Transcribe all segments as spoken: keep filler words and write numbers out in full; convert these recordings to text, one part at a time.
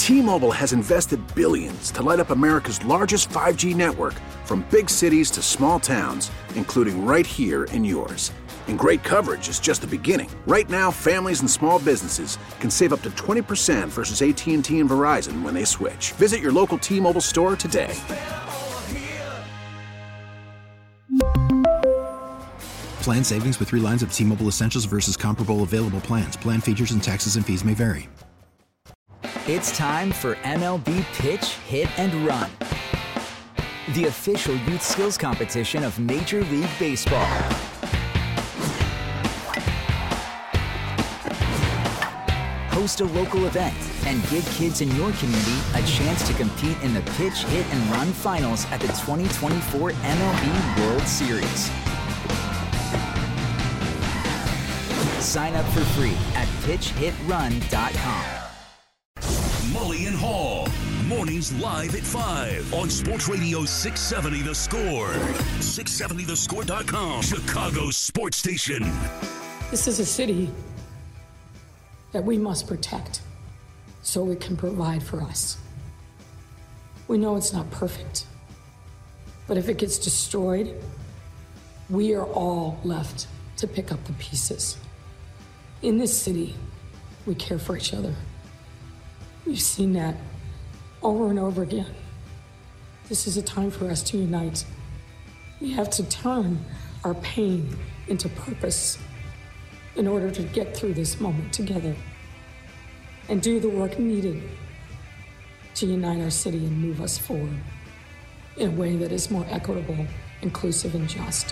T-Mobile has invested billions to light up America's largest five G network, from big cities to small towns, including right here in yours. And great coverage is just the beginning. Right now, families and small businesses can save up to twenty percent versus A T and T and Verizon when they switch. Visit your local T-Mobile store today. Plan savings with three lines of T-Mobile Essentials versus comparable available plans. Plan features and taxes and fees may vary. It's time for M L B Pitch, Hit, and Run, the official youth skills competition of Major League Baseball. Host a local event and give kids in your community a chance to compete in the Pitch, Hit, and Run finals at the twenty twenty-four M L B World Series. Sign up for free at pitch hit run dot com. Mully and Hall, mornings live at five on Sports Radio six seventy The Score. six seventy the score dot com, Chicago's sports station. This is a city that we must protect so it can provide for us. We know it's not perfect, but if it gets destroyed, we are all left to pick up the pieces. In this city, we care for each other. We've seen that over and over again. This is a time for us to unite. We have to turn our pain into purpose in order to get through this moment together and do the work needed to unite our city and move us forward in a way that is more equitable, inclusive, and just.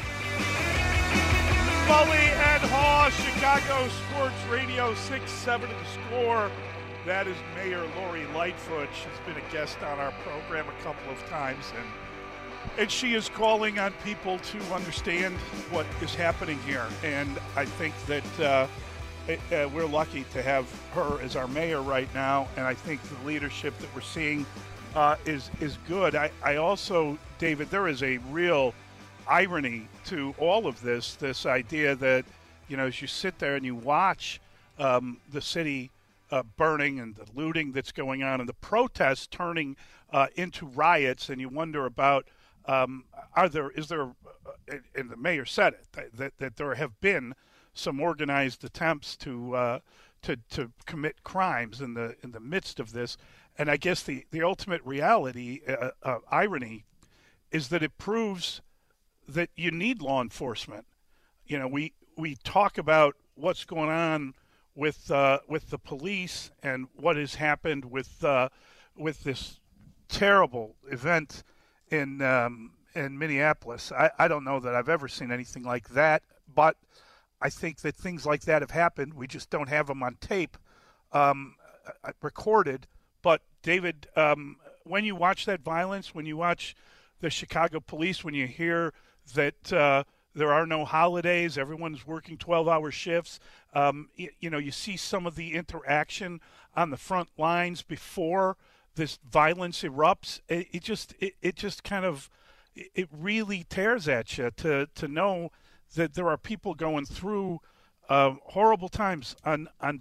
Mully and Haw, Chicago Sports Radio six seventy The Score. That is Mayor Lori Lightfoot. She's been a guest on our program a couple of times, and and she is calling on people to understand what is happening here. And I think that uh, it, uh, we're lucky to have her as our mayor right now, and I think the leadership that we're seeing uh, is is good. I, I also, David, there is a real irony to all of this, this idea that, you know, as you sit there and you watch um, the city uh, burning and the looting that's going on and the protests turning uh, into riots, and you wonder about, um, are there, is there, uh, and the mayor said it, that, that there have been some organized attempts to uh, to to commit crimes in the in the midst of this. And I guess the, the ultimate reality, uh, uh, irony, is that it proves that you need law enforcement. You know, we we talk about what's going on with uh, with the police and what has happened with uh, with this terrible event in um, in Minneapolis. I, I don't know that I've ever seen anything like that, but I think that things like that have happened. We just don't have them on tape, um, recorded. But David, um, when you watch that violence, when you watch the Chicago police, when you hear that uh, there are no holidays, everyone's working twelve-hour shifts. Um, you, you know, you see some of the interaction on the front lines before this violence erupts. It, it just, it, it just kind of, it really tears at you to to know that there are people going through uh, horrible times on on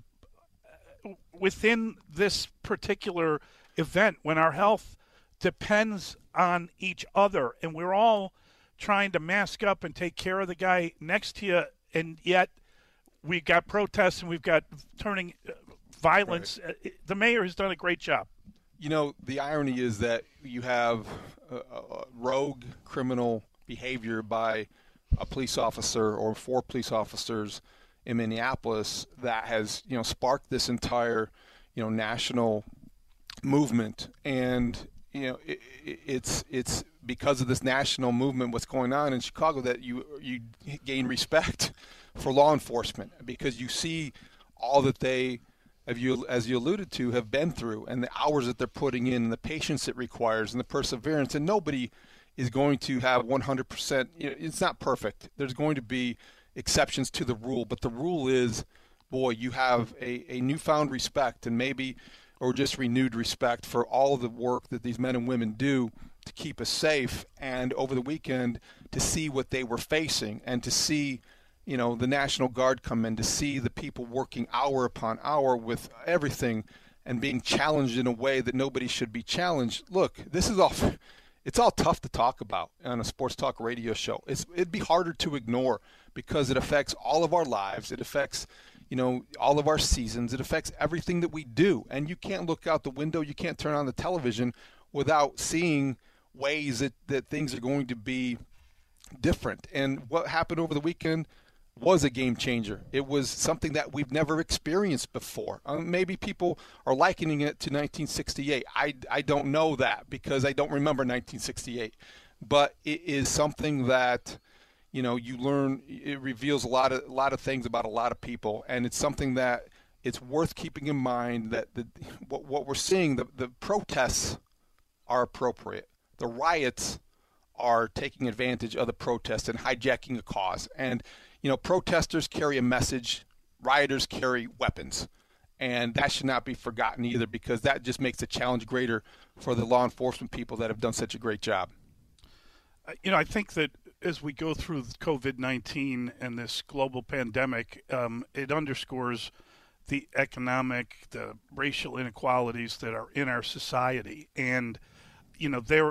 within this particular event when our health depends on each other, and we're all trying to mask up and take care of the guy next to you, and yet we've got protests and we've got turning violence. Right. The mayor has done a great job. You know, the irony is that you have a, a rogue criminal behavior by a police officer or four police officers in Minneapolis that has, you know, sparked this entire, you know, national movement. And you know, it, it's it's because of this national movement, what's going on in Chicago, that you you gain respect for law enforcement, because you see all that they, as you as you alluded to, have been through, and the hours that they're putting in, and the patience it requires, and the perseverance. And nobody is going to have one hundred percent. You know, it's not perfect. There's going to be exceptions to the rule, but the rule is, boy, you have a, a newfound respect, and maybe. Or just renewed respect for all the work that these men and women do to keep us safe. And over the weekend, to see what they were facing, and to see, you know, the National Guard come in, to see the people working hour upon hour with everything, and being challenged in a way that nobody should be challenged. Look, this is all, it's all tough to talk about on a sports talk radio show. It's, it'd be harder to ignore because it affects all of our lives. It affects, you know, all of our seasons. It affects everything that we do. And you can't look out the window. You can't turn on the television without seeing ways that, that things are going to be different. And what happened over the weekend was a game changer. It was something that we've never experienced before. Um, maybe people are likening it to nineteen sixty-eight. I, I don't know that because I don't remember nineteen sixty-eight. But it is something that, you know, you learn. It reveals a lot of a lot of things about a lot of people, and it's something that it's worth keeping in mind that the, what, what we're seeing, the, the protests are appropriate. The riots are taking advantage of the protests and hijacking a cause. And you know, protesters carry a message, rioters carry weapons, and that should not be forgotten either because that just makes the challenge greater for the law enforcement people that have done such a great job. You know, I think that as we go through COVID nineteen and this global pandemic, um, it underscores the economic, the racial inequalities that are in our society. And, you know, there,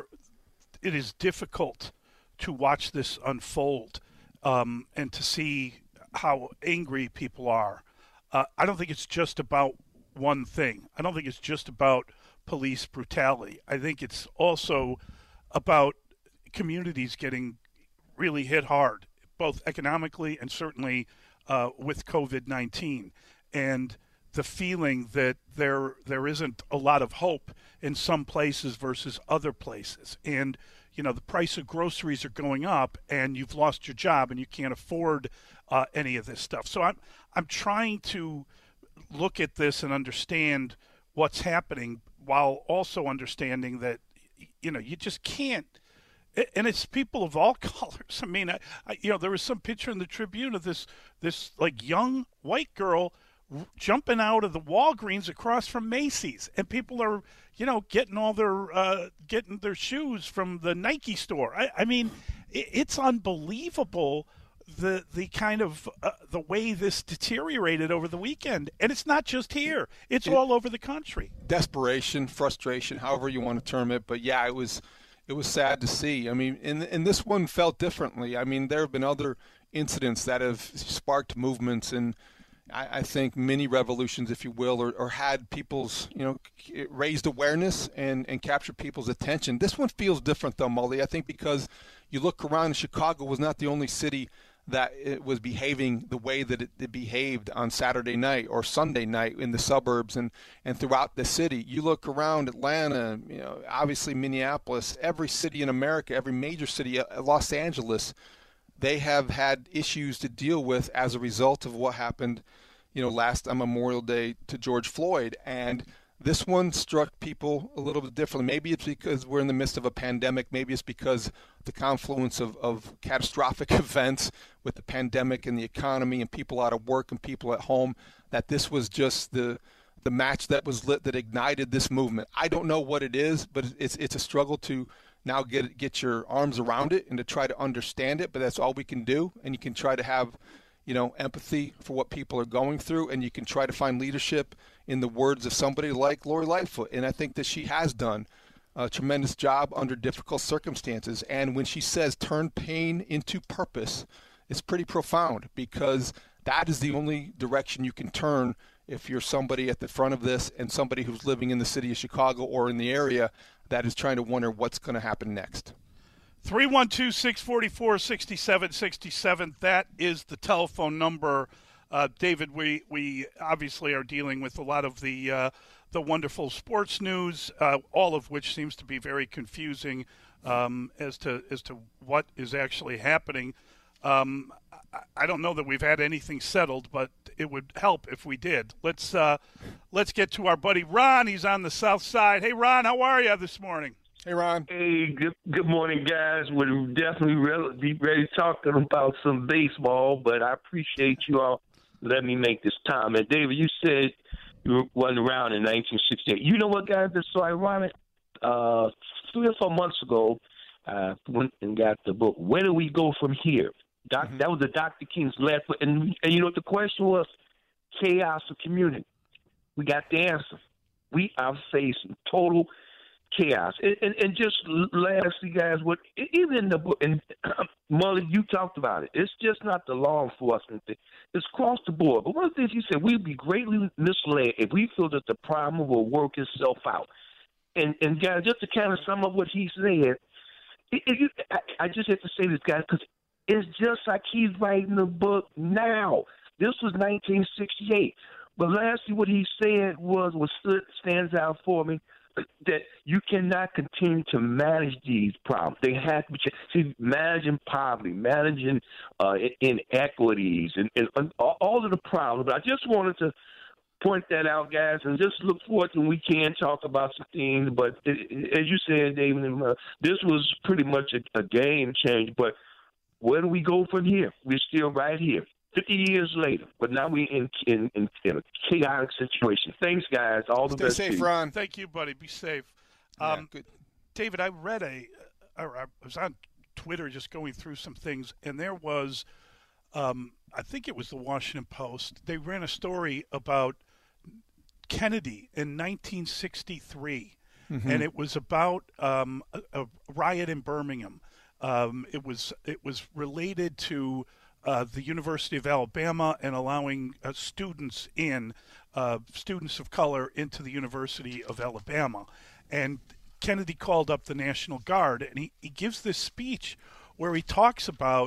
it is difficult to watch this unfold. Um, and to see how angry people are. Uh, I don't think it's just about one thing. I don't think it's just about police brutality. I think it's also about communities getting really hit hard, both economically and certainly uh, with COVID nineteen. And the feeling that there there isn't a lot of hope in some places versus other places. And you know, the price of groceries are going up and you've lost your job and you can't afford uh, any of this stuff. So I'm I'm trying to look at this and understand what's happening while also understanding that, you know, you just can't. And it's people of all colors. I mean, I, I, you know, there was some picture in the Tribune of this this like young white girl jumping out of the Walgreens across from Macy's, and people are, you know, getting all their uh, getting their shoes from the Nike store. I, I mean, it, it's unbelievable the the kind of uh, the way this deteriorated over the weekend, and it's not just here; it's it, all over the country. Desperation, frustration, however you want to term it, but yeah, it was it was sad to see. I mean, and and this one felt differently. I mean, there have been other incidents that have sparked movements and. I think mini revolutions, if you will, or, or had people's, you know, raised awareness and, and captured people's attention. This one feels different, though, Mully. I think because you look around, Chicago was not the only city that it was behaving the way that it, it behaved on Saturday night or Sunday night in the suburbs and, and throughout the city. You look around Atlanta, you know, obviously Minneapolis, every city in America, every major city, Los Angeles, they have had issues to deal with as a result of what happened, you know, last on Memorial Day to George Floyd. And this one struck people a little bit differently. Maybe it's because we're in the midst of a pandemic. Maybe it's because the confluence of, of catastrophic events with the pandemic and the economy and people out of work and people at home, that this was just the the match that was lit that ignited this movement. I don't know what it is, but it's it's a struggle to now get get your arms around it and to try to understand it, but that's all we can do. And you can try to have, you know, empathy for what people are going through, and you can try to find leadership in the words of somebody like Lori Lightfoot. And I think that she has done a tremendous job under difficult circumstances. And when she says turn pain into purpose, it's pretty profound, because that is the only direction you can turn if you're somebody at the front of this and somebody who's living in the city of Chicago or in the area that is trying to wonder what's going to happen next. three one two, six four four, six seven six seven. That is the telephone number. Uh, David, we, we obviously are dealing with a lot of the uh, the wonderful sports news, uh, all of which seems to be very confusing um, as to as to what is actually happening. Um, I, I don't know that we've had anything settled, but it would help if we did. Let's uh, let's get to our buddy Ron. He's on the south side. Hey, Ron, how are you this morning? Hey, Ron. Hey, good good morning, guys. We're definitely re- be ready to talk about some baseball, but I appreciate you all letting me make this time. And, David, you said you wasn't around in nineteen sixty-eight. You know what, guys, that's so ironic? Uh, three or four months ago, I went and got the book, Where Do We Go From Here? Doc, mm-hmm. That was the Doctor King's last book. And, and you know what the question was? Chaos or community. We got the answer. We are facing total chaos. And, and, and just lastly, guys, what even in the book, and Mully, you talked about it. It's just not the law enforcement thing. It's across the board. But one of the things you said, we'd be greatly misled if we feel that the problem will work itself out. And, and guys, just to kind of sum up what he said, it, it, I, I just have to say this, guys, because it's just like he's writing the book now. This was nineteen sixty-eight. But lastly, what he said was what stood, stands out for me, that you cannot continue to manage these problems. They have to be see, managing poverty, managing uh, inequities, and, and, and all of the problems. But I just wanted to point that out, guys, and just look forward to when we can talk about some things. But it, it, as you said, David, uh, this was pretty much a, a game change. But where do we go from here? We're still right here. fifty years later, but now we're in, in, in, in a chaotic situation. Thanks, guys. All the Stay best. safe, Ron. Thank you, buddy. Be safe. Yeah, um, good. David, I read a, or I was on Twitter just going through some things, and there was, um, I think it was the Washington Post. They ran a story about Kennedy in nineteen sixty-three, mm-hmm. and it was about um, a, a riot in Birmingham. Um, it was it was related to uh, the University of Alabama and allowing uh, students in, uh, students of color into the University of Alabama. And Kennedy called up the National Guard, and he, he gives this speech where he talks about,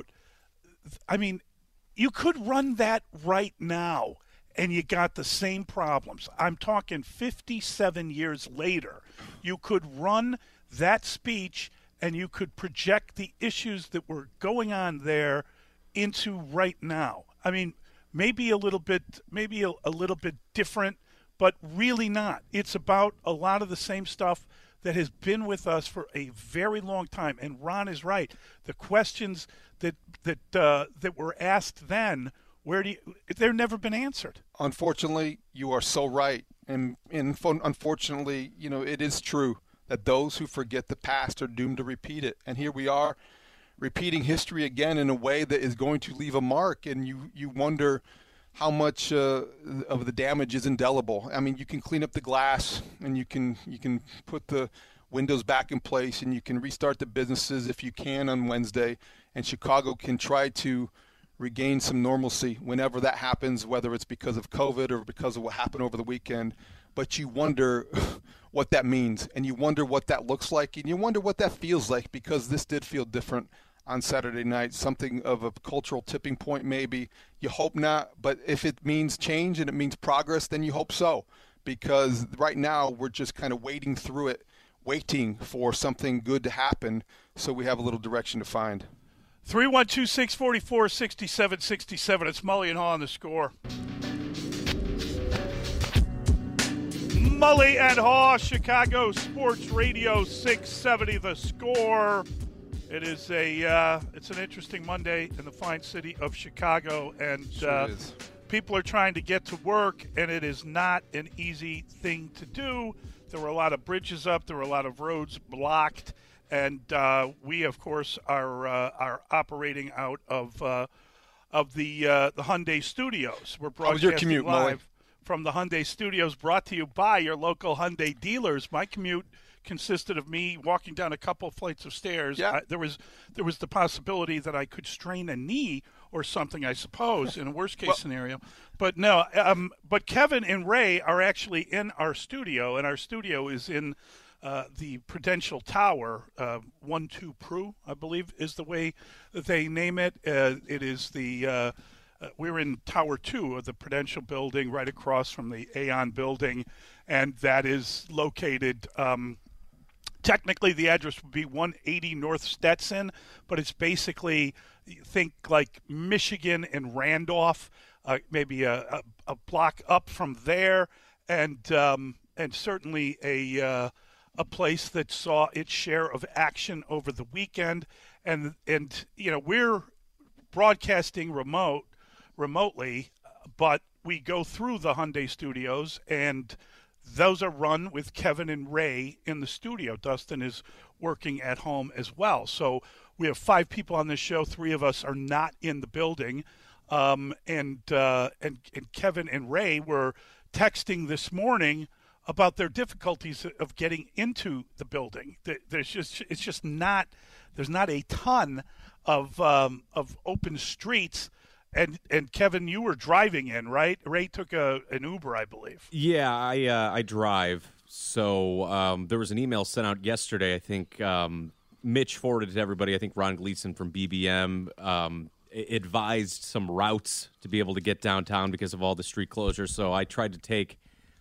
I mean, you could run that right now, and you got the same problems. I'm talking fifty-seven years later. You could run that speech and you could project the issues that were going on there into right now. I mean, maybe a little bit, maybe a, a little bit different, but really not. It's about a lot of the same stuff that has been with us for a very long time. And Ron is right. The questions that that uh, that were asked then, where do you, they've never been answered. Unfortunately, you are so right, and and unfortunately, you know, it is true that those who forget the past are doomed to repeat it. And here we are, repeating history again in a way that is going to leave a mark. And you, you wonder how much uh, of the damage is indelible. I mean, you can clean up the glass, and you can you can put the windows back in place, and you can restart the businesses if you can on Wednesday. And Chicago can try to regain some normalcy whenever that happens, whether it's because of COVID or because of what happened over the weekend. But you wonder what that means, and you wonder what that looks like, and you wonder what that feels like, because this did feel different on Saturday night, something of a cultural tipping point maybe. You hope not, but if it means change and it means progress, then you hope so, because right now we're just kind of wading through it, waiting for something good to happen so we have a little direction to find. three one two, six four four, six seven six seven. It's Mully and Haw on the Score. Mully and Haw, Chicago Sports Radio six seventy The Score. It is a uh, it's an interesting Monday in the fine city of Chicago, and sure uh, is. People are trying to get to work, and it is not an easy thing to do. There were a lot of bridges up, there were a lot of roads blocked, and uh, we, of course, are uh, are operating out of uh, of the uh, the Hyundai Studios. We're How was your broadcasting commute, live Mully? From the Hyundai Studios, brought to you by your local Hyundai dealers. My commute consisted of me walking down a couple of flights of stairs. Yeah. I, there was there was the possibility that I could strain a knee or something, I suppose, in a worst case Well, scenario. But no, um, but Kevin and Ray are actually in our studio, and our studio is in uh, the Prudential Tower, uh, one two Pru, I believe is the way that they name it. Uh, it is the uh, uh, we're in Tower two of the Prudential building, right across from the Aon building, and that is located. Um, Technically, the address would be one eighty North Stetson, but it's basically, think like Michigan and Randolph, uh, maybe a, a, a block up from there, and um, and certainly a uh, a place that saw its share of action over the weekend, and and you know we're broadcasting remote remotely, but we go through the Hyundai Studios, and those are run with Kevin and Ray in the studio. Dustin is working at home as well. So we have five people on this show. Three of us are not in the building. Um, and, uh, and and Kevin and Ray were texting this morning about their difficulties of getting into the building. There's just it's just not there's not a ton of um, of open streets. And and Kevin, you were driving in, right? Ray took a an Uber, I believe. Yeah, I uh, I drive. So um, there was an email sent out yesterday. I think um, Mitch forwarded it to everybody. I think Ron Gleason from B B M um, advised some routes to be able to get downtown because of all the street closures. So I tried to take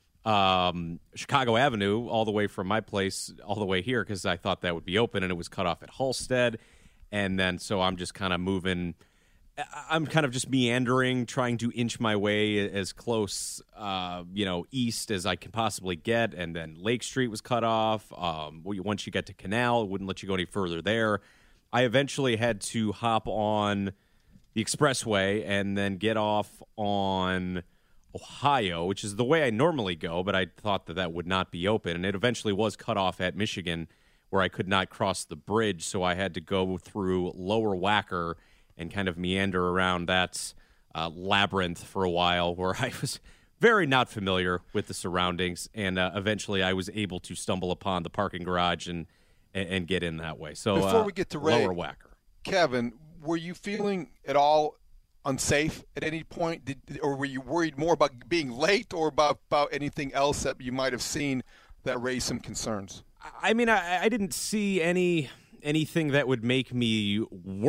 um, Chicago Avenue all the way from my place all the way here because I thought that would be open, and it was cut off at Halstead. And then so I'm just kind of moving. I'm kind of just meandering, trying to inch my way as close, uh, you know, east as I can possibly get. And then Lake Street was cut off. Um, once you get to Canal, it wouldn't let you go any further there. I eventually had to hop on the expressway and then get off on Ohio, which is the way I normally go, but I thought that that would not be open. And it eventually was cut off at Michigan, where I could not cross the bridge, so I had to go through Lower Wacker and kind of meander around that uh, labyrinth for a while, where I was very not familiar with the surroundings, and uh, eventually I was able to stumble upon the parking garage and and, and get in that way. So before uh, we get to Ray, Lower Wacker, Kevin, were you feeling at all unsafe at any point, Did, or were you worried more about being late, or about, about anything else that you might have seen that raised some concerns? I mean, I, I didn't see any. anything that would make me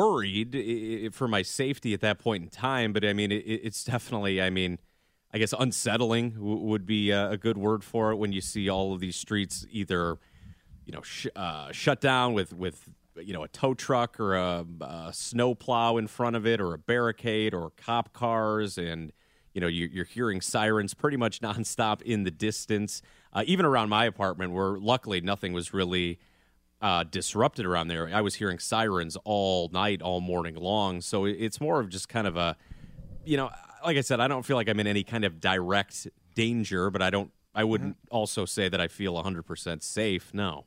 worried for my safety at that point in time. But, I mean, it, it's definitely, I mean, I guess unsettling would be a good word for it when you see all of these streets either, you know, sh- uh, shut down with, with, you know, a tow truck or a, a snow plow in front of it, or a barricade, or cop cars. And, you know, you, you're hearing sirens pretty much nonstop in the distance, uh, even around my apartment, where luckily nothing was really Uh, disrupted around there. I was hearing sirens all night, all morning long. So it's more of just kind of a, you know, like I said, I don't feel like I'm in any kind of direct danger, but I don't, I wouldn't mm-hmm. also say that I feel one hundred percent safe. No.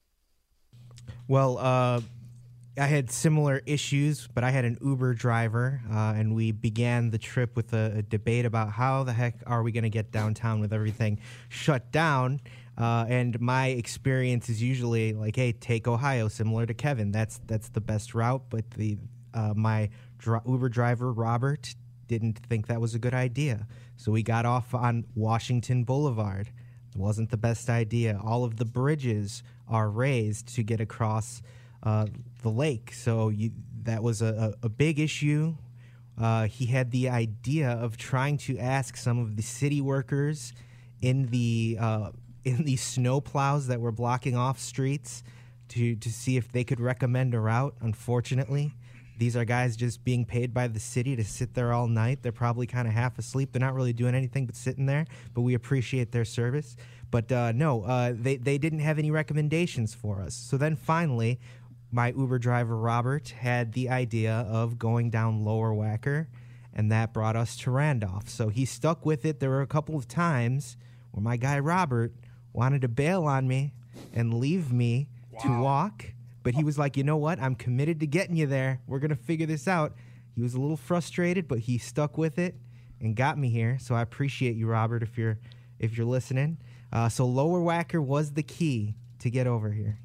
Well, uh, I had similar issues, but I had an Uber driver, uh, and we began the trip with a, a debate about how the heck are we going to get downtown with everything shut down. Uh, and my experience is usually like, hey, take Ohio, similar to Kevin. That's that's the best route. But the uh, my dr- Uber driver, Robert, didn't think that was a good idea. So we got off on Washington Boulevard. It wasn't the best idea. All of the bridges are raised to get across uh, the lake. So you, that was a, a, a big issue. Uh, he had the idea of trying to ask some of the city workers in the uh, in these snow plows that were blocking off streets to, to see if they could recommend a route. Unfortunately, these are guys just being paid by the city to sit there all night. They're probably kind of half asleep. They're not really doing anything but sitting there, but we appreciate their service. But uh, no, uh, they, they didn't have any recommendations for us. So then finally, my Uber driver, Robert, had the idea of going down Lower Wacker, and that brought us to Randolph. So he stuck with it. There were a couple of times where my guy, Robert, wanted to bail on me and leave me wow. to walk. But he was like, you know what? I'm committed to getting you there. We're going to figure this out. He was a little frustrated, but he stuck with it and got me here. So I appreciate you, Robert, if you're if you're listening. Uh, so Lower Wacker was the key to get over here.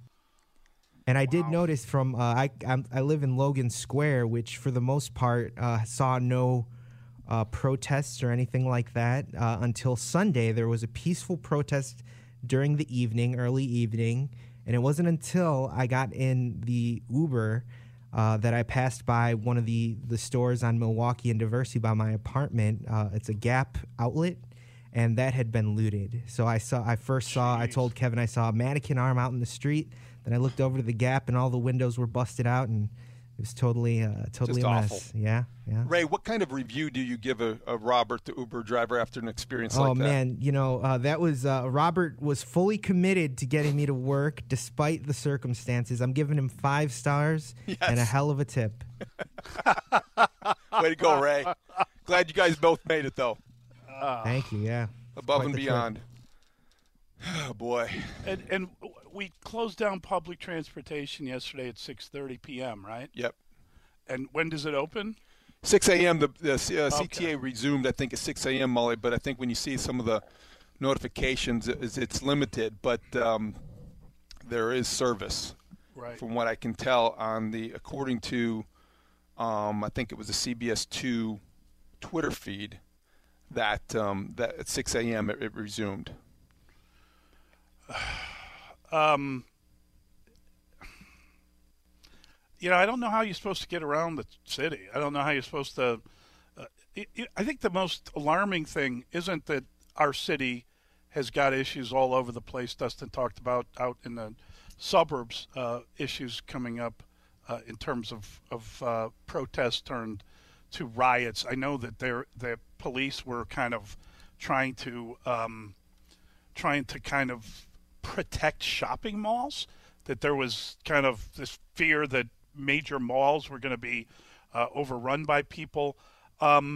And I did wow. notice from, uh, I I'm, I live in Logan Square, which for the most part uh, saw no Uh, protests or anything like that uh, until Sunday. There was a peaceful protest during the evening, early evening, and it wasn't until I got in the Uber uh, that I passed by one of the, the stores on Milwaukee and Diversey by my apartment. Uh, it's a Gap outlet, and that had been looted. So I saw. I first saw. Jeez. I told Kevin I saw a mannequin arm out in the street. Then I looked over to the Gap, and all the windows were busted out, and it was totally, uh, totally Just a awful. mess. Yeah, yeah. Ray, what kind of review do you give a, a Robert, the Uber driver, after an experience oh, like that? Oh man, you know uh, that was uh, Robert was fully committed to getting me to work despite the circumstances. I'm giving him five stars yes. and a hell of a tip. Way to go, Ray! Glad you guys both made it though. Uh, Thank you. Yeah, above and beyond. Oh boy! And and. We closed down public transportation yesterday at six thirty p.m., right? Yep. And when does it open? six a.m. The, the uh, C T A okay. resumed, I think, at six a.m., Molly. But I think when you see some of the notifications is it's limited, but um, there is service. Right. From what I can tell, on the according to, um, I think it was the C B S two Twitter feed, that um, that at six a.m. It, it resumed. Um, you know, I don't know how you're supposed to get around the city. I don't know how you're supposed to. Uh, it, it, I think the most alarming thing isn't that our city has got issues all over the place. Dustin talked about out in the suburbs, uh, issues coming up uh, in terms of, of uh, protests turned to riots. I know that their the police were kind of trying to um, trying to kind of protect shopping malls, that there was kind of this fear that major malls were going to be uh, overrun by people. Um,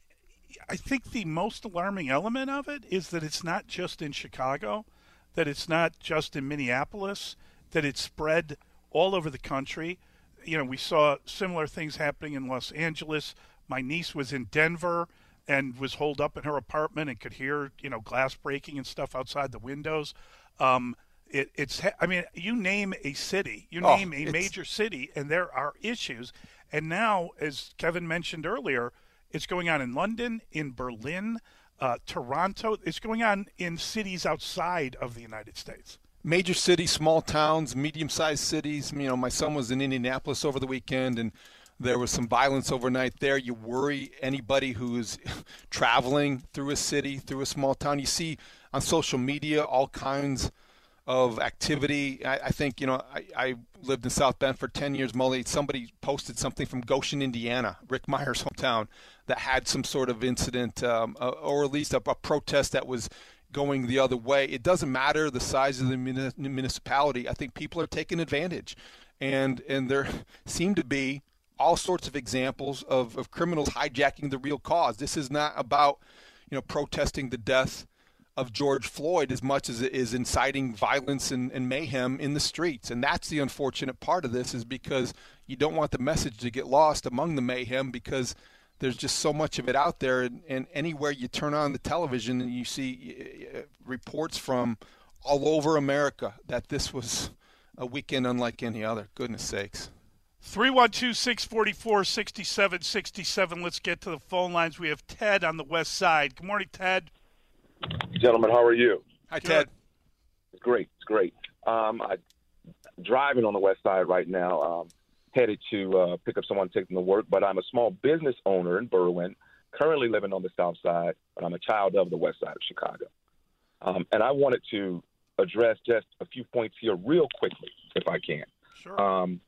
I think the most alarming element of it is that it's not just in Chicago, that it's not just in Minneapolis, that it's spread all over the country. You know, we saw similar things happening in Los Angeles. My niece was in Denver and was holed up in her apartment and could hear, you know, glass breaking and stuff outside the windows. Um, it, it's, I mean, you name a city, you Oh, name a it's- major city, and there are issues. And now, as Kevin mentioned earlier, it's going on in London, in Berlin, uh, Toronto. It's going on in cities outside of the United States. Major cities, small towns, medium-sized cities. You know, my son was in Indianapolis over the weekend, and there was some violence overnight there. You worry anybody who's traveling through a city, through a small town. You see on social media all kinds of activity. I, I think, you know, I, I lived in South Bend for ten years, Mully. Somebody posted something from Goshen, Indiana, Rick Meyer's hometown, that had some sort of incident um, uh, or at least a, a protest that was going the other way. It doesn't matter the size of the muni- municipality. I think people are taking advantage. And, and there seem to be all sorts of examples of, of criminals hijacking the real cause. This is not about, you know, protesting the death of George Floyd as much as it is inciting violence and, and mayhem in the streets. And that's the unfortunate part of this, is because you don't want the message to get lost among the mayhem, because there's just so much of it out there. And, and anywhere you turn on the television and you see uh, reports from all over America that this was a weekend unlike any other. Goodness sakes. three one two, six four four, six seven six seven. Let's get to the phone lines. We have Ted on the west side. Good morning, Ted. Gentlemen, how are you? Hi, Ted. It's great. It's great. Um, I'm driving on the west side right now, um, headed to uh, pick up someone taking to work, but I'm a small business owner in Berwyn, currently living on the south side, but I'm a child of the west side of Chicago. Um, and I wanted to address just a few points here real quickly, if I can. Sure. Um,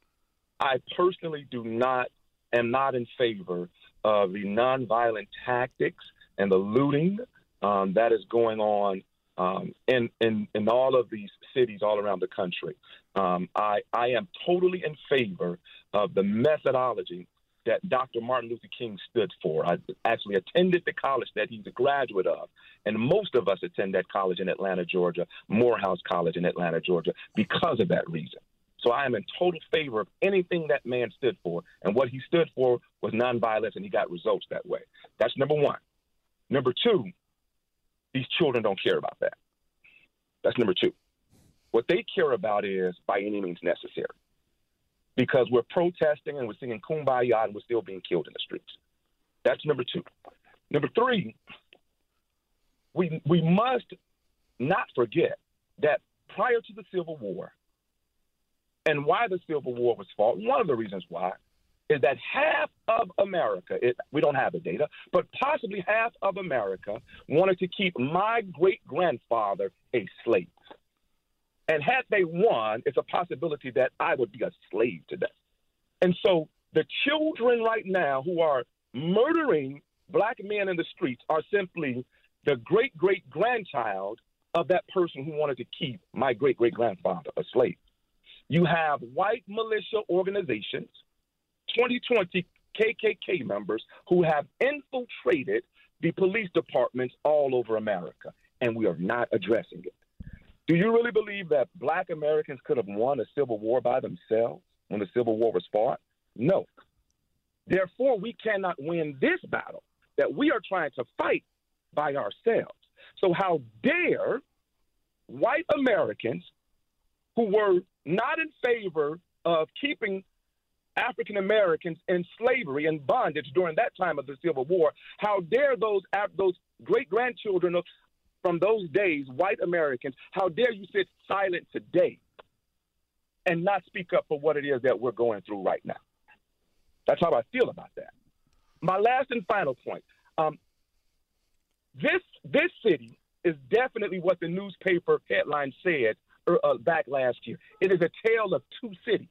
I personally do not, am not in favor of the nonviolent tactics and the looting um, that is going on um, in, in, in all of these cities all around the country. Um, I, I am totally in favor of the methodology that Doctor Martin Luther King stood for. I actually attended the college that he's a graduate of, and most of us attend that college in Atlanta, Georgia, Morehouse College in Atlanta, Georgia, because of that reason. So I am in total favor of anything that man stood for, and what he stood for was nonviolence, and he got results that way. That's number one. Number two, these children don't care about that. That's number two. What they care about is by any means necessary, because we're protesting and we're singing Kumbaya and we're still being killed in the streets. That's number two. Number three, we we must not forget that prior to the Civil War, and why the Civil War was fought, one of the reasons why is that half of America, it, we don't have the data, but possibly half of America wanted to keep my great-grandfather a slave. And had they won, it's a possibility that I would be a slave today. And so the children right now who are murdering black men in the streets are simply the great-great-grandchild of that person who wanted to keep my great-great-grandfather a slave. You have white militia organizations, twenty twenty K K K members who have infiltrated the police departments all over America, and we are not addressing it. Do you really believe that black Americans could have won a civil war by themselves when the Civil War was fought? No. Therefore, we cannot win this battle that we are trying to fight by ourselves. So how dare white Americans who were not in favor of keeping African Americans in slavery and bondage during that time of the Civil War, how dare those those great-grandchildren of, from those days, white Americans, how dare you sit silent today and not speak up for what it is that we're going through right now? That's how I feel about that. My last and final point. Um, this this city is definitely what the newspaper headline said uh, back last year. It is a tale of two cities.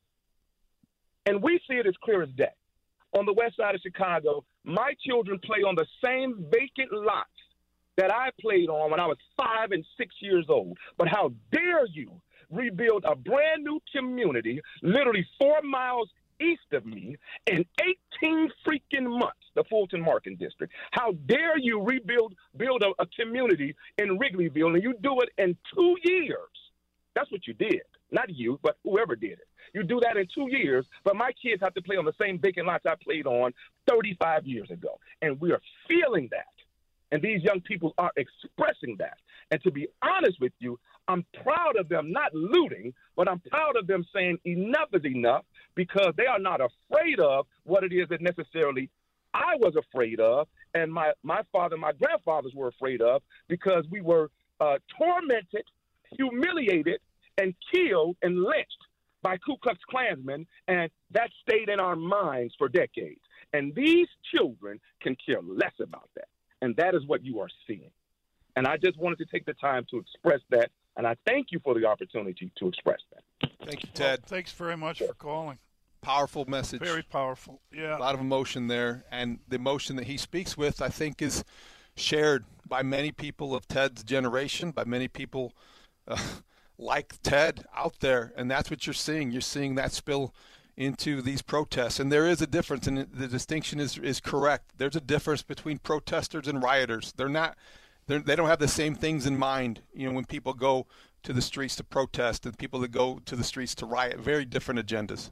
And we see it as clear as day. On the west side of Chicago, my children play on the same vacant lots that I played on when I was five and six years old. But how dare you rebuild a brand new community literally four miles east of me in eighteen freaking months, the Fulton Market District. How dare you rebuild build a, a community in Wrigleyville, and you do it in two years. That's what you did. Not you, but whoever did it. You do that in two years, but my kids have to play on the same vacant lots I played on thirty-five years ago. And we are feeling that. And these young people are expressing that. And to be honest with you, I'm proud of them not looting, but I'm proud of them saying enough is enough, because they are not afraid of what it is that necessarily I was afraid of, and my, my father and my grandfathers were afraid of, because we were uh, tormented, humiliated, and killed and lynched by Ku Klux Klansmen, and that stayed in our minds for decades. And these children can care less about that, and that is what you are seeing. And I just wanted to take the time to express that, and I thank you for the opportunity to express that. Thank you, Ted. Well, thanks very much for calling. Powerful message. Very powerful, yeah. A lot of emotion there, and the emotion that he speaks with, I think, is shared by many people of Ted's generation, by many people uh, like Ted out there, and that's what you're seeing. You're seeing that spill into these protests, and there is a difference, and the distinction is is correct. There's a difference between protesters and rioters. They're not, they're, they don't have the same things in mind. You know, when people go to the streets to protest and people that go to the streets to riot, very different agendas.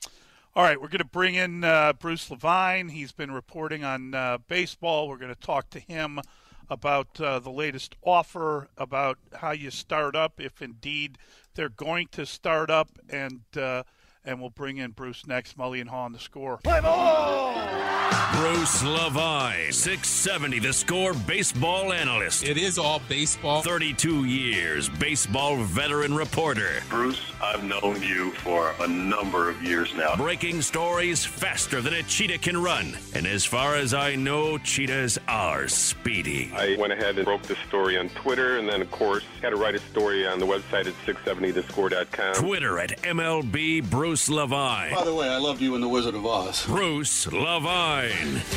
All right, we're going to bring in uh, Bruce Levine. He's been reporting on uh, baseball. We're going to talk to him about uh, the latest offer, about how you start up, if indeed they're going to start up, and uh, and we'll bring in Bruce next. Mully and Haw on The Score. Play ball! Bruce Levine, six seventy The Score baseball analyst. It is all baseball. thirty-two years, baseball veteran reporter. Bruce, I've known you for a number of years now. Breaking stories faster than a cheetah can run. And as far as I know, cheetahs are speedy. I went ahead and broke this story on Twitter, and then, of course, had to write a story on the website at six seventy the score dot com. Twitter at M L B Bruce Levine. By the way, I loved you in The Wizard of Oz. Bruce Levine.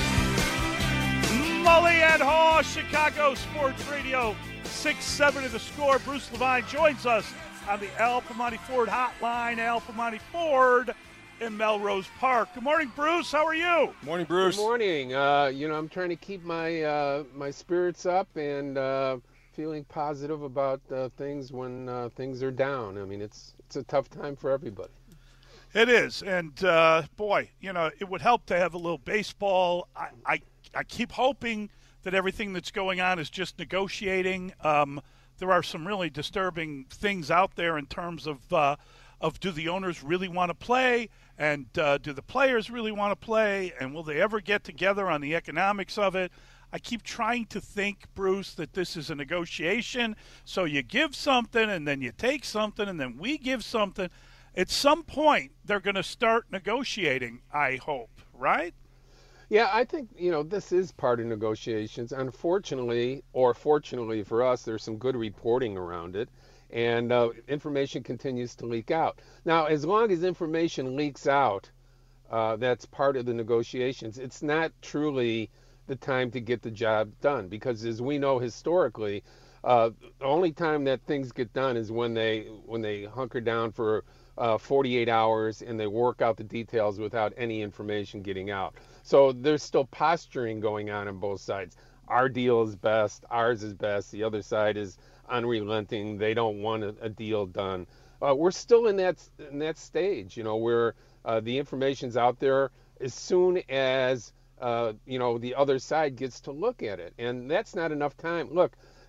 Mully and Haw, Chicago Sports Radio, six seventy The Score. Bruce Levine joins us on the Al Piemonte Ford hotline. Al Piemonte Ford in Melrose Park. Good morning, Bruce. How are you? Morning, Bruce. Good morning. Uh, you know, I'm trying to keep my uh, my spirits up and uh, feeling positive about uh, things when uh, things are down. I mean, it's it's a tough time for everybody. It is, and uh, boy, you know, it would help to have a little baseball. I, I, I keep hoping that everything that's going on is just negotiating. Um, there are some really disturbing things out there in terms of uh, of do the owners really want to play, and uh, do the players really want to play, and will they ever get together on the economics of it? I keep trying to think, Bruce, that this is a negotiation. So you give something, and then you take something, and then we give something. At some point, they're going to start negotiating, I hope, right? Yeah, I think, you know, this is part of negotiations. Unfortunately, or fortunately for us, there's some good reporting around it, and uh, information continues to leak out. Now, as long as information leaks out, uh, that's part of the negotiations. It's not truly the time to get the job done, because as we know historically, uh, the only time that things get done is when they when they hunker down for Uh, forty-eight hours and they work out the details without any information getting out. So there's still posturing going on on both sides. Our deal is best, ours is best, the other side is unrelenting, they don't want a, a deal done. Uh, we're still in that in that stage, you know, where uh, the information's out there as soon as uh, you know, the other side gets to look at it, and that's not enough time. Look,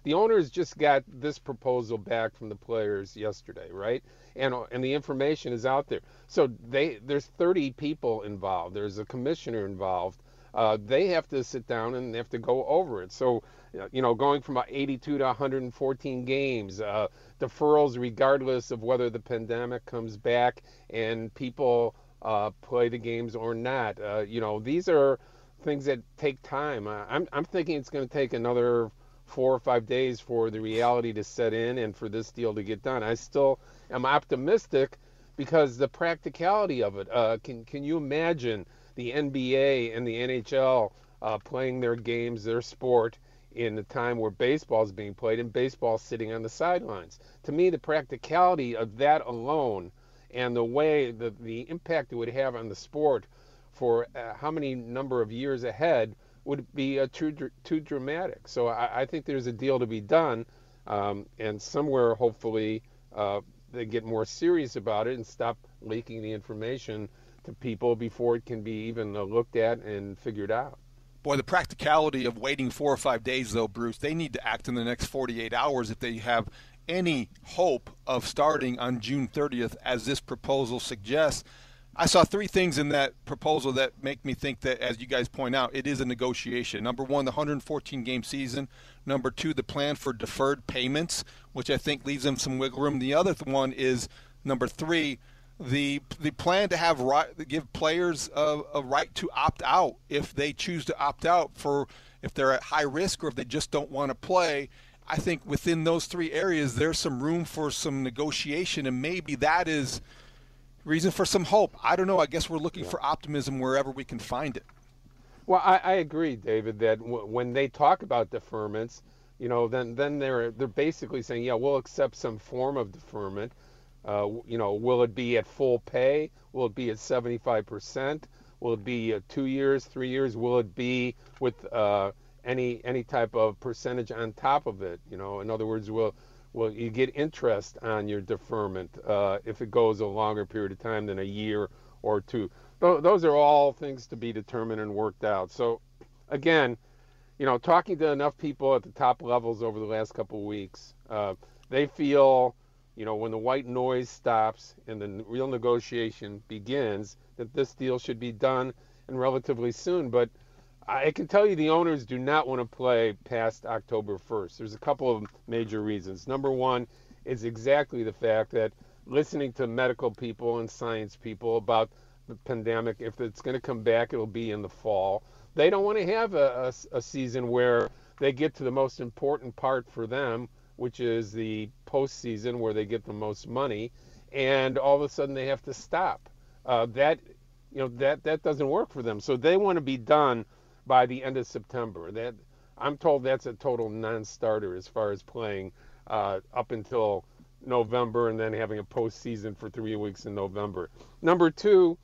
the owners just got this proposal back from the players yesterday, right? And and the information is out there. So they there's thirty people involved. There's a commissioner involved. Uh, they have to sit down and they have to go over it. So, you know, going from eighty-two to one hundred fourteen games, uh, deferrals regardless of whether the pandemic comes back and people uh, play the games or not. Uh, you know, these are things that take time. Uh, I'm I'm thinking it's going to take another four or five days for the reality to set in and for this deal to get done. I still am optimistic because the practicality of it. Uh, can can you imagine the N B A and the N H L uh, playing their games, their sport, in the time where baseball is being played and baseball sitting on the sidelines? To me, the practicality of that alone and the way, the, the impact it would have on the sport for uh, how many number of years ahead would be uh, too, too dramatic. So I, I think there's a deal to be done, um, and somewhere hopefully uh, they get more serious about it and stop leaking the information to people before it can be even uh, looked at and figured out. Boy, the practicality of waiting four or five days, though, Bruce, they need to act in the next forty-eight hours if they have any hope of starting on June thirtieth, as this proposal suggests. I saw three things in that proposal that make me think that, as you guys point out, it is a negotiation. Number one, the one hundred fourteen game season. Number two, the plan for deferred payments, which I think leaves them some wiggle room. The other one is, number three, the the plan to have right, give players a, a right to opt out if they choose to opt out, for if they're at high risk or if they just don't want to play. I think within those three areas there's some room for some negotiation, and maybe that is reason for some hope. I don't know. I guess we're looking yeah. for optimism wherever we can find it. Well, I, I agree, David, that w- when they talk about deferments, you know, then then they're they're basically saying, yeah, we'll accept some form of deferment. Uh, you know, will it be at full pay? Will it be at seventy-five percent? Will it be uh, two years, three years? Will it be with uh, any any type of percentage on top of it? You know, in other words, will will you get interest on your deferment uh, if it goes a longer period of time than a year or two? Th- those are all things to be determined and worked out. So, again, you know, talking to enough people at the top levels over the last couple of weeks, uh, they feel, you know, when the white noise stops and the real negotiation begins, that this deal should be done and relatively soon. But I can tell you the owners do not want to play past October first. There's a couple of major reasons. Number one is exactly the fact that listening to medical people and science people about the pandemic, if it's going to come back, it'll be in the fall. They don't want to have a, a, a season where they get to the most important part for them, which is the postseason where they get the most money, and all of a sudden they have to stop. Uh, that, you know, that that doesn't work for them. So they want to be done by the end of September. That I'm told that's a total non-starter as far as playing uh, up until November and then having a postseason for three weeks in November. Number two,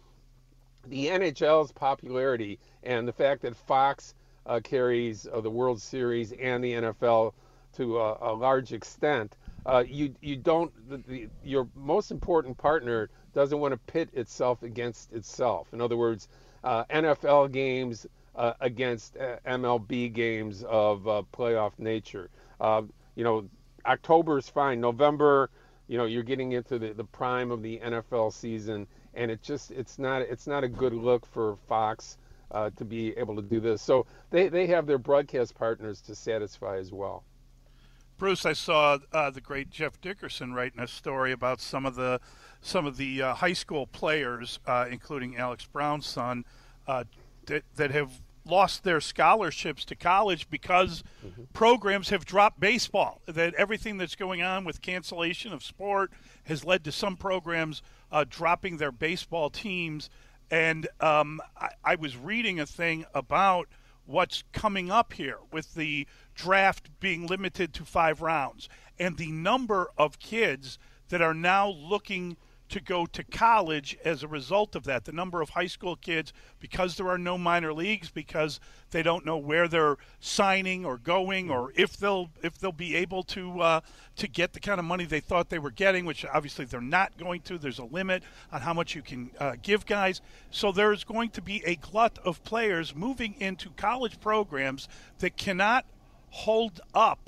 the N H L's popularity and the fact that Fox uh, carries uh, the World Series and the N F L to a, a large extent, uh, you you don't the, the, your most important partner doesn't want to pit itself against itself. In other words, uh, N F L games uh, against uh, M L B games of uh, playoff nature. Uh, you know, October is fine. November, you know, you're getting into the, the prime of the N F L season, and it just it's not it's not a good look for Fox uh, to be able to do this. So they, they have their broadcast partners to satisfy as well. Bruce, I saw uh, the great Jeff Dickerson writing a story about some of the some of the uh, high school players, uh, including Alex Brown's son, uh, that, that have lost their scholarships to college because mm-hmm. programs have dropped baseball. That everything that's going on with cancellation of sport has led to some programs uh, dropping their baseball teams. And um, I, I was reading a thing about what's coming up here with the draft being limited to five rounds and the number of kids that are now looking to go to college as a result of that. The number of high school kids, because there are no minor leagues, because they don't know where they're signing or going, or if they'll if they'll be able to uh, to get the kind of money they thought they were getting, which obviously they're not going to. There's a limit on how much you can uh, give guys. So there's going to be a glut of players moving into college programs that cannot hold up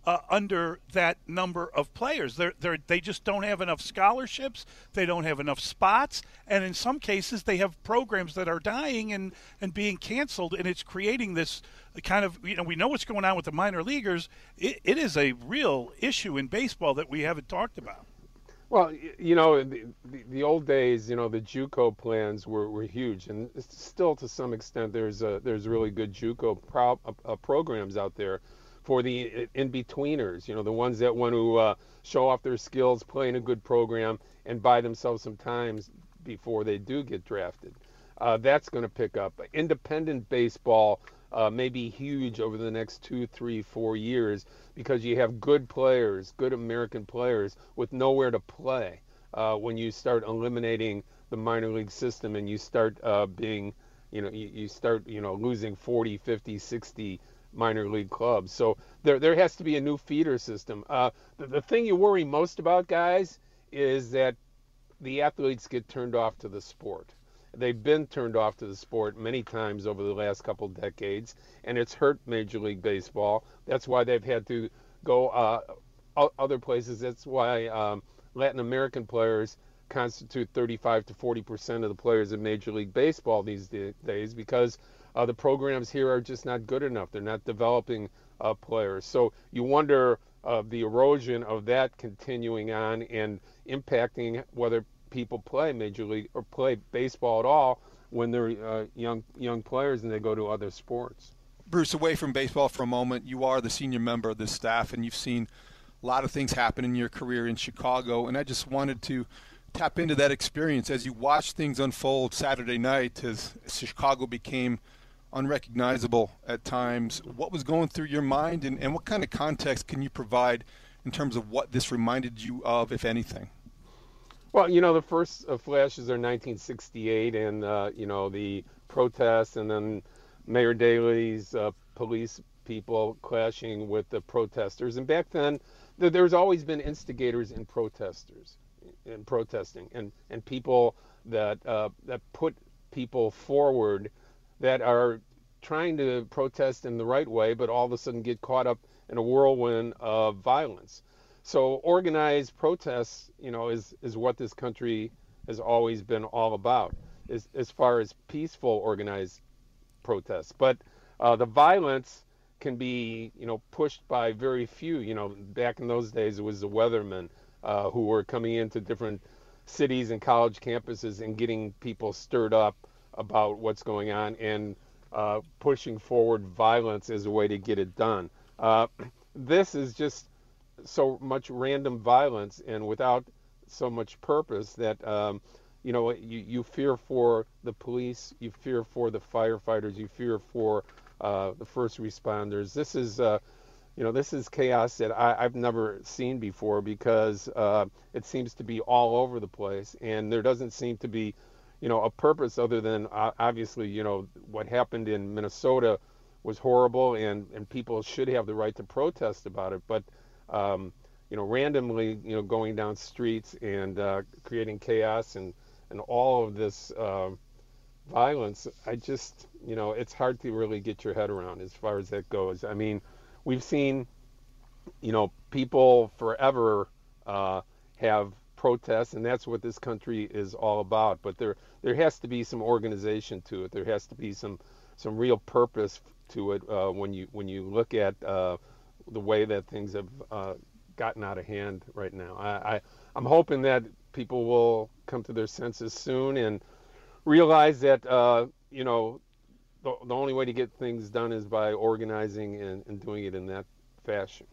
uh, under that number of players. They're, they're, they just don't have enough scholarships. They don't have enough spots. And in some cases, they have programs that are dying and, and being canceled, and it's creating this kind of, you know, we know what's going on with the minor leaguers. It, it is a real issue in baseball that we haven't talked about. Well, you know, the, the, the old days, you know, the JUCO plans were, were huge, and still to some extent there's a, there's really good JUCO pro, uh, programs out there for the in-betweeners, you know, the ones that want to uh, show off their skills, play in a good program, and buy themselves some time before they do get drafted. Uh, that's going to pick up. Independent baseball uh, may be huge over the next two, three, four years because you have good players, good American players with nowhere to play uh, when you start eliminating the minor league system and you start uh, being, you know, you, you start, you know, losing forty, fifty, sixty minor league clubs. So there there has to be a new feeder system. Uh, the, the thing you worry most about, guys, is that the athletes get turned off to the sport. They've been turned off to the sport many times over the last couple decades, and it's hurt Major League Baseball. That's why they've had to go uh, other places. That's why um, Latin American players constitute thirty-five to forty percent of the players in Major League Baseball these days, because uh, the programs here are just not good enough. They're not developing uh, players. So you wonder uh, the erosion of that continuing on and impacting whether people play Major League or play baseball at all when they're uh, young young players and they go to other sports. Bruce, away from baseball for a moment, you are the senior member of this staff, and you've seen a lot of things happen in your career in Chicago, and I just wanted to tap into that experience as you watched things unfold Saturday night as Chicago became unrecognizable at times. What was going through your mind, and, and what kind of context can you provide in terms of what this reminded you of, if anything? Well, you know, the first uh, flashes are nineteen sixty-eight, and, uh, you know, the protests, and then Mayor Daley's uh, police people clashing with the protesters. And back then, th- there's always been instigators and protesters, in protesting, and, and people that uh, that put people forward that are trying to protest in the right way, but all of a sudden get caught up in a whirlwind of violence. So organized protests, you know, is, is what this country has always been all about, as, as far as peaceful organized protests. But uh, the violence can be, you know, pushed by very few. You know, back in those days, it was the weathermen uh, who were coming into different cities and college campuses and getting people stirred up about what's going on and uh, pushing forward violence as a way to get it done. Uh, this is just so much random violence and without so much purpose that um, you know you, you fear for the police, you fear for the firefighters, you fear for uh, the first responders. This is uh, you know this is chaos that I, I've never seen before, because uh, it seems to be all over the place, and there doesn't seem to be you know a purpose other than uh, obviously you know what happened in Minnesota was horrible, and and people should have the right to protest about it, but Um, you know, randomly, you know, going down streets and uh, creating chaos and, and all of this uh, violence, I just, you know, it's hard to really get your head around as far as that goes. I mean, we've seen, you know, people forever uh, have protests, and that's what this country is all about. But there, there has to be some organization to it. There has to be some, some real purpose to it uh, when you when you look at uh, the way that things have uh, gotten out of hand right now. I, I, I'm hoping that people will come to their senses soon and realize that, uh, you know, the, the only way to get things done is by organizing and, and doing it in that fashion.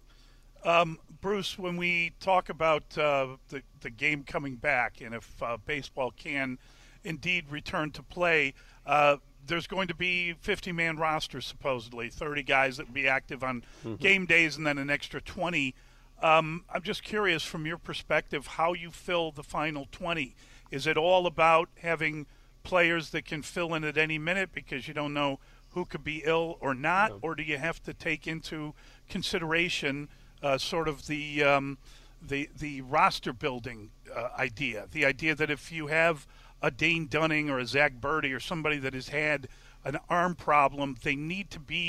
Um, Bruce, when we talk about uh, the, the game coming back, and if uh, baseball can indeed return to play, uh, there's going to be fifty-man rosters, supposedly, thirty guys that will be active on mm-hmm. game days, and then an extra twenty. Um, I'm just curious, from your perspective, how you fill the final twenty. Is it all about having players that can fill in at any minute because you don't know who could be ill or not, yeah. or do you have to take into consideration uh, sort of the um, the the roster building uh, idea, the idea that if you have a Dane Dunning or a Zach Birdie or somebody that has had an arm problem, they need to be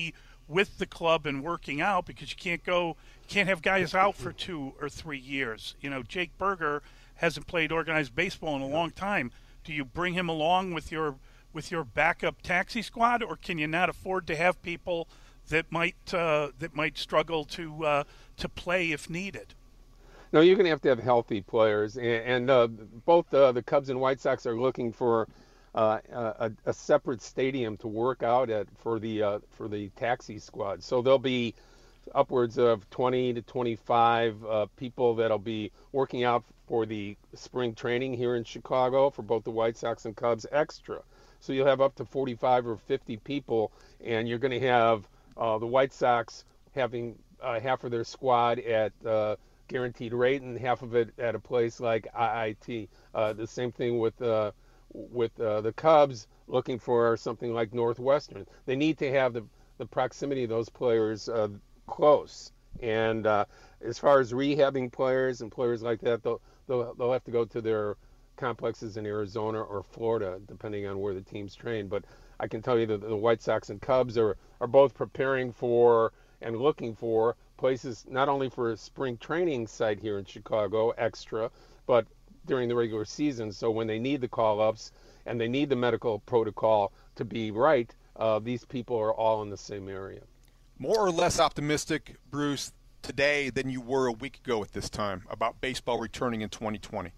with the club and working out, because you can't go, can't have guys out for two or three years. You know, Jake Berger hasn't played organized baseball in a long time. Do you bring him along with your with your backup taxi squad, or can you not afford to have people that might uh, that might struggle to uh, to play if needed? No, you're going to have to have healthy players, and, and uh, both uh, the Cubs and White Sox are looking for uh, a, a separate stadium to work out at for the uh, for the taxi squad. So there'll be upwards of twenty to twenty-five uh, people that'll be working out for the spring training here in Chicago for both the White Sox and Cubs extra. So you'll have up to forty-five or fifty people, and you're going to have uh, the White Sox having uh, half of their squad at uh, guaranteed rate and half of it at a place like I I T. Uh, the same thing with uh, with uh, the Cubs looking for something like Northwestern. They need to have the, the proximity of those players uh, close. And uh, as far as rehabbing players and players like that, they'll, they'll, they'll have to go to their complexes in Arizona or Florida, depending on where the team's trained. But I can tell you that the White Sox and Cubs are, are both preparing for and looking for places not only for a spring training site here in Chicago extra, but during the regular season. So when they need the call-ups and they need the medical protocol to be right, uh, these people are all in the same area. More or less optimistic, Bruce, today than you were a week ago at this time about baseball returning in twenty twenty?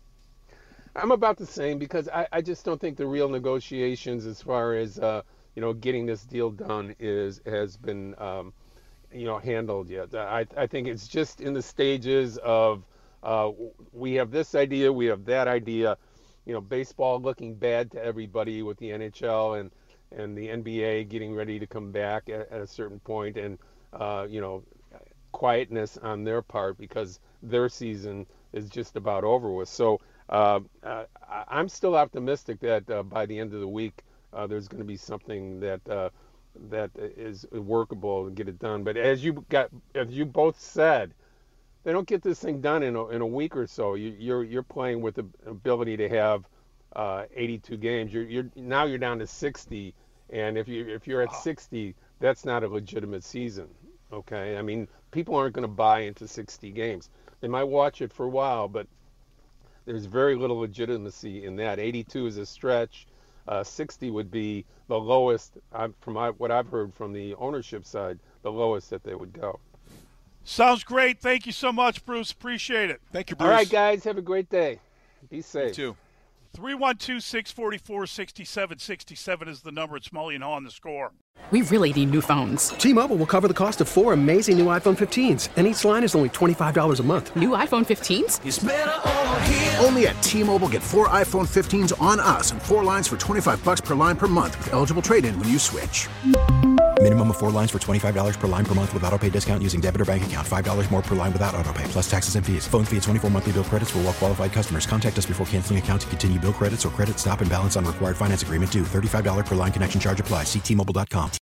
I'm about the same, because I, I just don't think the real negotiations as far as uh, you know getting this deal done is has been um, you know handled yet. I, I think it's just in the stages of uh, we have this idea, we have that idea. You know, baseball looking bad to everybody with the N H L and and the N B A getting ready to come back at, at a certain point, and uh, you know, quietness on their part because their season is just about over with. So uh, uh, I'm still optimistic that uh, by the end of the week uh, there's going to be something that uh, that is workable and get it done. But as you got, as you both said, they don't get this thing done in a, in a week or so. You, you're you're playing with the ability to have uh, eighty-two games. You're you're now you're down to sixty. And if you if you're at sixty, that's not a legitimate season, okay? I mean, people aren't going to buy into sixty games. They might watch it for a while, but there's very little legitimacy in that. eighty-two is a stretch. Uh, sixty would be the lowest, uh, from what I've heard from the ownership side, the lowest that they would go. Sounds great. Thank you so much, Bruce. Appreciate it. Thank you, Bruce. All right, guys. Have a great day. Be safe. You too. three one two, six four four, six seven six seven is the number. It's Mully and Haw on The Score. We really need new phones. T-Mobile will cover the cost of four amazing new iPhone fifteens, and each line is only twenty-five dollars a month. New iPhone fifteens? It's better over here. Only at T-Mobile, get four iPhone fifteens on us and four lines for twenty-five dollars per line per month with eligible trade-in when you switch. Minimum of four lines for twenty-five dollars per line per month with auto pay discount using debit or bank account. five dollars more per line without auto pay, plus taxes and fees. Phone fee at twenty-four monthly bill credits for well-qualified customers. Contact us before canceling account to continue bill credits or credit stop and balance on required finance agreement due. thirty-five dollars per line connection charge applies. See T Mobile dot com.